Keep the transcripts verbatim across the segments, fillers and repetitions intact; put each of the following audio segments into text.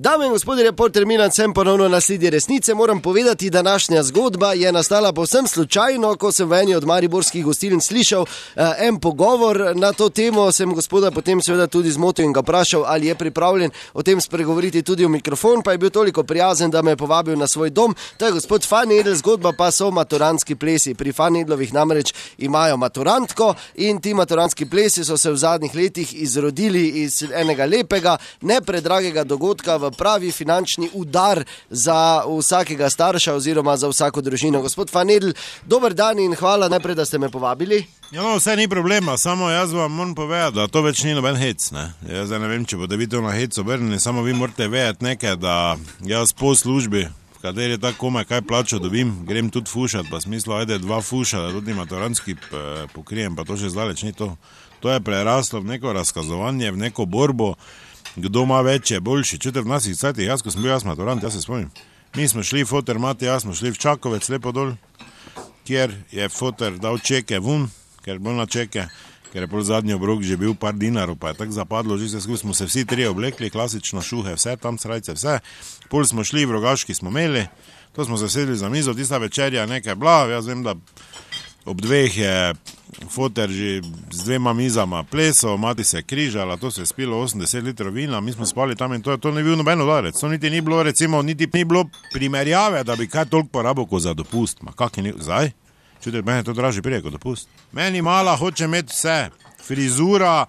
Dame in gospodje, reporter Milan, sem ponovno na sledi resnice. Moram povedati, današnja zgodba je nastala povsem slučajno, ko sem v eni od mariborskih gostiln slišal uh, en pogovor na to temo. Sem gospoda potem seveda tudi zmotil in ga vprašal, ali je pripravljen o tem spregovoriti tudi v mikrofon, pa je bil toliko prijazen, da me je povabil na svoj dom. To je gospod Fanedl, zgodba pa so maturantski plesi. Pri Fanedlovih namreč imajo maturantko in ti maturantski plesi so se v zadnjih letih izrodili iz enega lepega, nepredragega dogodka v pravi finančni udar za vsakega starša oziroma za vsako družino. Gospod Fanedl, dober dan in hvala najprej, da ste me povabili. Ja, no, vse ni problema, samo jaz vam moram povedati, da to več ni noben hec, ne. Jaz ne vem, če bodo vi to na hec obrnili, samo vi morate vedeti nekaj, da jaz po službi, v kateri tako komaj kaj plačo dobim, grem tudi fušat, pa smislo, ajde dva fuša, da tudi maturantski pokrijem, pa to še zdaleč ni to. To je preraslo v neko razkazovanje, v neko borbo, kdo ima več je boljši. Čute v nasih cajtih, jaz ko sem bil jaz maturant, jaz se spomnim. Mi smo šli, foter mati, jaz smo šli v Čakovec, lepo dol, kjer je foter dal čeke vun, ker bolj na čeke, ker je pol zadnji obrok že bil par dinarov, pa je tako zapadlo, že se skupaj smo se vsi trije oblekli, klasično šuhe, vse tam, srajce, vse. Pol smo šli, v Rogaški smo imeli, to smo se sedli za mizo, tista večerja nekaj bila, jaz vem, da ob dveh je foter že z dvema mizama plesal, mati se je križala, to se je spilo osemdeset litrov vina, mi smo spali tam in to, to ni bil noben udarec, to niti ni bilo, recimo, niti ni bilo primerjave, da bi kaj toliko porabil kot za dopust, ma kak je ni, zdaj? Čutek, meni to draži prije kot dopust. Meni mala hoče imeti vse, frizura,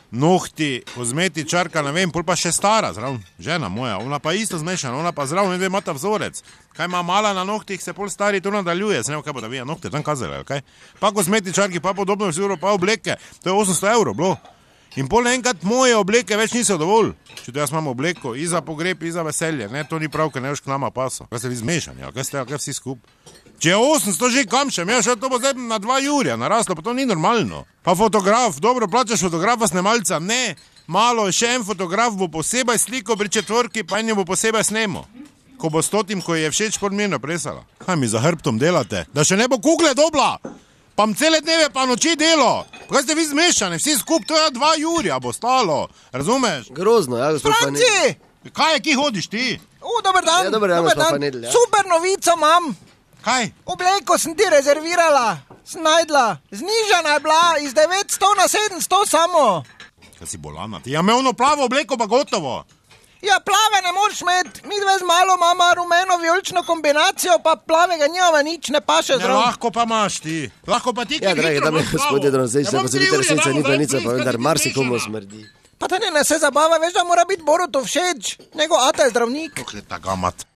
nohti, kozmetičarka, ne vem, pol pa še stara, zraven, žena moja, ona pa isto zmešana, ona pa zraven, ne vem, ima ta vzorec. Kaj ima mala na nohtih, se pol stari to nadaljuje, se ne vem, kaj bo da vija nohte, tam kazali, kaj? Pa kozmetičarki, pa podobno vzoro, pa obleke, to je osemsto evrov, bilo. In pol enkrat moje obleke več niso dovolj. Če jaz imam obleko, i za pogreb, i za veselje, ne, to ni prav, ker ne veš k nama paso. Kaj ste vi zmešani, ali kaj ste, ali kaj vsi skup? Če je osemsto že kam še, ja, še to bo zdaj na dva jurja naraslo, pa to ni normalno. Pa fotograf, dobro, plačaš fotografa snemalca, ne, malo, še en fotograf bo posebej sliko pri četvorki, pa en bo posebej snemo. Ko bo stotim, ko je všeč pod mirno presala. Kaj mi za hrbtom delate? Da še ne bo kugle dobla, pa cele dneve pa noči delo. Kaj ste vi zmešani, vsi skup, to je dva jurja, bo stalo, razumeš? Grozno, ja, gospod Fanedl. Franci! Kaj je, ki hodiš ti? U, dober dan, Ja, dober dan, dober gospod dan. Fanedl, ja. Super novico imam. Kaj? Obleko sem ti rezervirala, sem najdla. Znižana je bila iz devetsto na sedemsto samo. Kaj si bolana ti? Ja, me ono plavo obleko pa gotovo. Ja, plave ne moreš imeti, mi dve z malo mama rumeno-vijolično kombinacijo, pa plavega njava nič, ne paše Ne, zraven. lahko pa imaš ti. Lahko pa ti, ki Ja, dragi, dame in gospodje, danes zdaj se pozivite resnice, ni planica, pa vendar marsikomu smrdi. Pa ta ne, ne se zabava, veš, da mora biti Borutu všeč, njegov ata je zdravnik. Oh, je ta gamat.